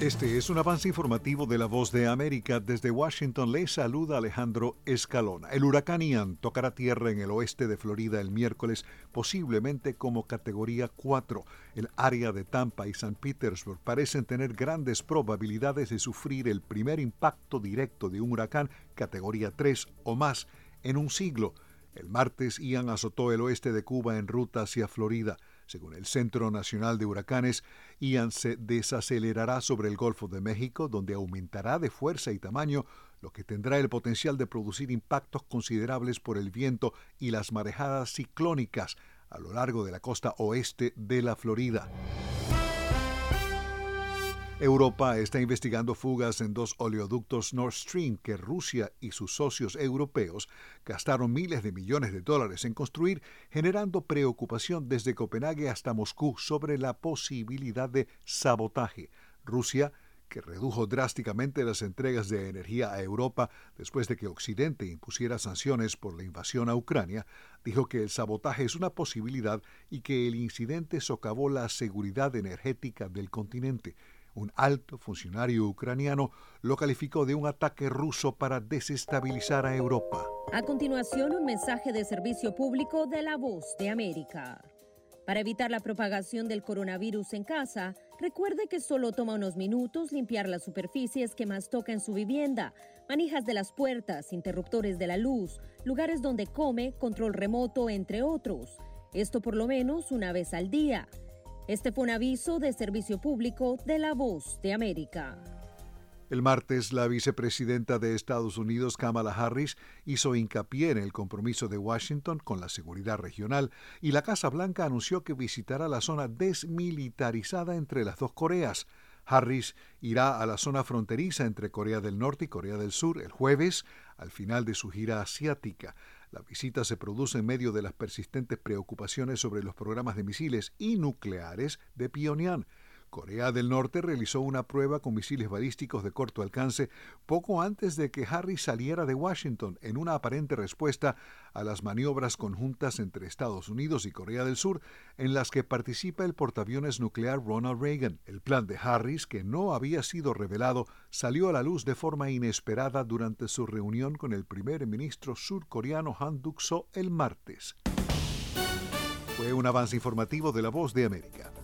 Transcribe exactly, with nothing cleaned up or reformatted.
Este es un avance informativo de La Voz de América. Desde Washington le saluda Alejandro Escalona. El huracán Ian tocará tierra en el oeste de Florida el miércoles, posiblemente como categoría cuatro. El área de Tampa y San Petersburg parecen tener grandes probabilidades de sufrir el primer impacto directo de un huracán categoría tres o más en un siglo. El martes, Ian azotó el oeste de Cuba en ruta hacia Florida. Según el Centro Nacional de Huracanes, Ian se desacelerará sobre el Golfo de México, donde aumentará de fuerza y tamaño, lo que tendrá el potencial de producir impactos considerables por el viento y las marejadas ciclónicas a lo largo de la costa oeste de la Florida. Europa está investigando fugas en dos oleoductos Nord Stream que Rusia y sus socios europeos gastaron miles de millones de dólares en construir, generando preocupación desde Copenhague hasta Moscú sobre la posibilidad de sabotaje. Rusia, que redujo drásticamente las entregas de energía a Europa después de que Occidente impusiera sanciones por la invasión a Ucrania, dijo que el sabotaje es una posibilidad y que el incidente socavó la seguridad energética del continente. Un alto funcionario ucraniano lo calificó de un ataque ruso para desestabilizar a Europa. A continuación, un mensaje de servicio público de La Voz de América. Para evitar la propagación del coronavirus en casa, recuerde que solo toma unos minutos limpiar las superficies que más toca en su vivienda, manijas de las puertas, interruptores de la luz, lugares donde come, control remoto, entre otros. Esto por lo menos una vez al día. Este fue un aviso de servicio público de La Voz de América. El martes, la vicepresidenta de Estados Unidos, Kamala Harris, hizo hincapié en el compromiso de Washington con la seguridad regional y la Casa Blanca anunció que visitará la zona desmilitarizada entre las dos Coreas. Harris irá a la zona fronteriza entre Corea del Norte y Corea del Sur el jueves, al final de su gira asiática. La visita se produce en medio de las persistentes preocupaciones sobre los programas de misiles y nucleares de Pyongyang. Corea del Norte realizó una prueba con misiles balísticos de corto alcance poco antes de que Harris saliera de Washington en una aparente respuesta a las maniobras conjuntas entre Estados Unidos y Corea del Sur en las que participa el portaaviones nuclear Ronald Reagan. El plan de Harris, que no había sido revelado, salió a la luz de forma inesperada durante su reunión con el primer ministro surcoreano Han Duck-soo el martes. Fue un avance informativo de La Voz de América.